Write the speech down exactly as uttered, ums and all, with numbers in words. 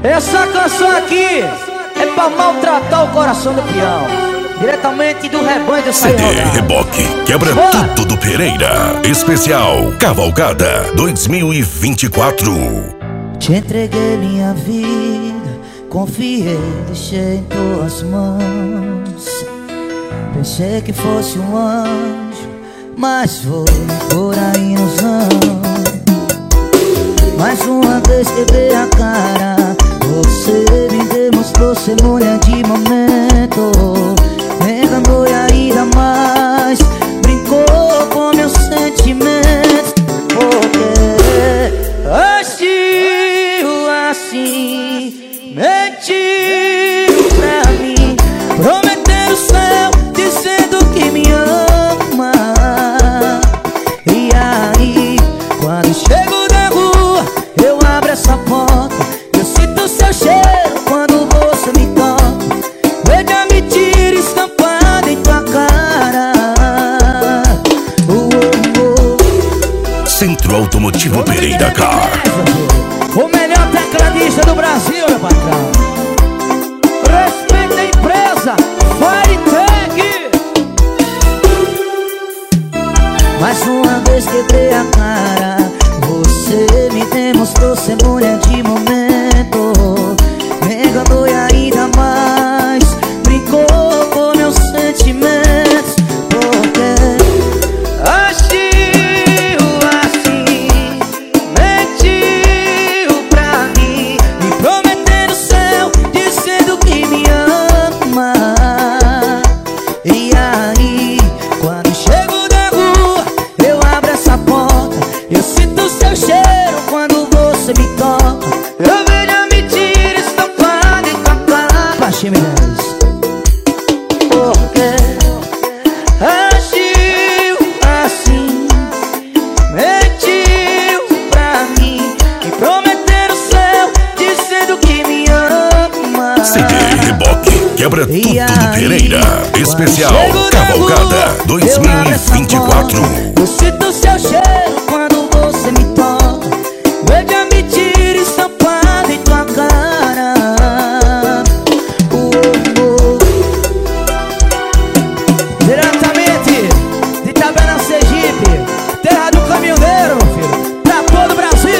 Essa canção aqui é pra maltratar o coração do peão, diretamente do rebanho do C D Reboque quebra Boa. Tudo do Pereira. Especial Cavalgada dois mil e vinte e quatro. Te entreguei minha vida, confiei, deixei em tuas mãos. Pensei que fosse um anjo, mas foi por aí nos anos. Mais uma vez quebrei a cara, você me demonstrou ser mulher de momento. Me enganou e ainda mais brincou com meus sentimentos. Porque agiu assim, mentiu pra mim, prometendo o céu, dizendo que me ama. E aí, quando chego na rua, eu abro essa porta, eu sinto seu cheiro quando você me toca. Vejo a mentira estampada em tua cara. uh, uh, uh. Centro Automotivo Pereira Car, o melhor tecladista do Brasil, meu patrão. Respeita a empresa Firetech. Mais uma vez quebrei a cara, você me demonstrou ser mulher de momento. Me enganou e ainda mais brincou com meus sentimentos. Porque agiu assim, mentiu pra mim, me prometendo o céu, dizendo que me ama. E aí, quando chego na rua, eu abro essa porta, eu sinto seu cheiro quando você me toca. Eu vejo a mentira estampada em tua cara. Baixinho, Minas. Porque agiu assim, mentiu pra mim, me prometendo o céu, dizendo que me ama. C D Reboque quebra tudo do Pereira. Especial Cavalgada dois mil e vinte e quatro. Eu sinto seu cheiro quando você me toca. Vejo a mentira estampada em tua cara. uh, uh. Diretamente de Itabena, Sergipe, terra do caminhoneiro, meu filho, pra todo o Brasil.